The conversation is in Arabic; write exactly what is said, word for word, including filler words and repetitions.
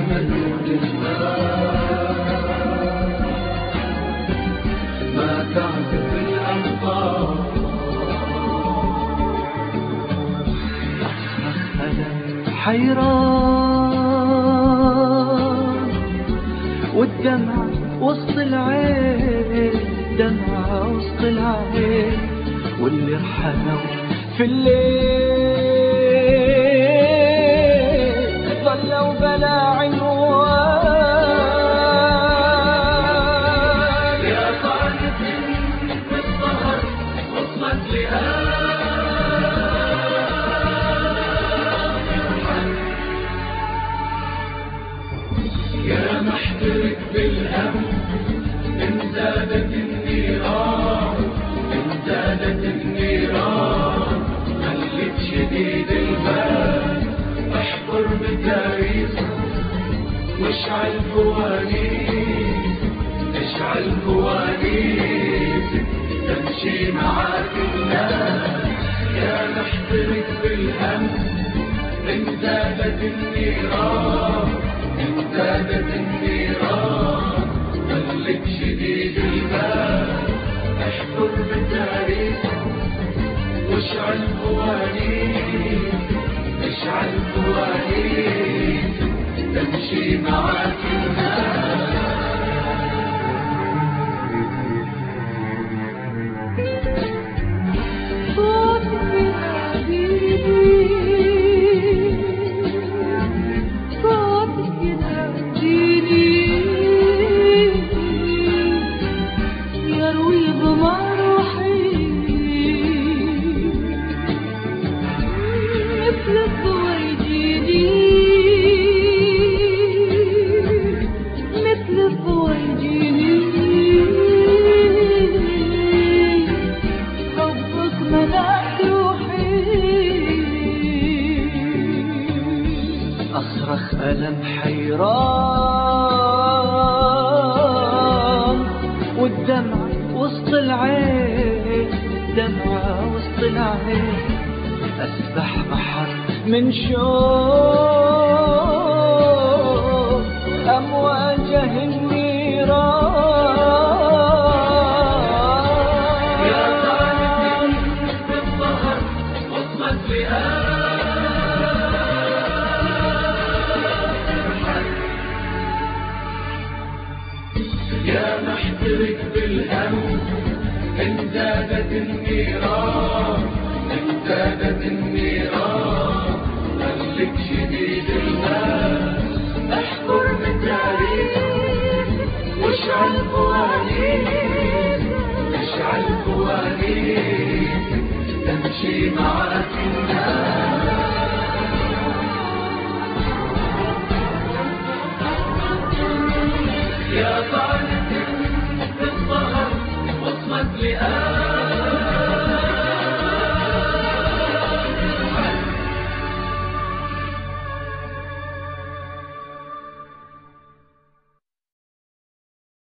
أمل وتشتاق، ما تعزف الأنفاق. حيران والدمع وسط العين، دمع وسط العين، واللي رحلوا في الليل ظلوا بلا عنوان. يا طالب بالسهر وصلت لآخر، يا محترق بالهم إن زادت النيران، إن زادت النيران. خليك شديد البال، احفر بتاريخ واشعل فوانيس، اشعل فوانيس تمشي معاك الناس. يا محترق بالهم إن زادت النيران، إن زادت النيران. خليك شديد البال، احفر بتاريخ واشعل فوانيس، اشعل فوانيس تمشي معاك الناس. أصرخ ألم حيران والدمع وسط العين، دمع وسط العين. أسبح بحر من شوق أمواجه النيران. يا طالب بالسهر وصلت لآخر، يا محترق بالهم إن زادت النيران، إن زادت النيران. خليك شديد البال، احفر بتاريخ واشعل فوانيس، اشعل فوانيس تمشي معاك الناس. يا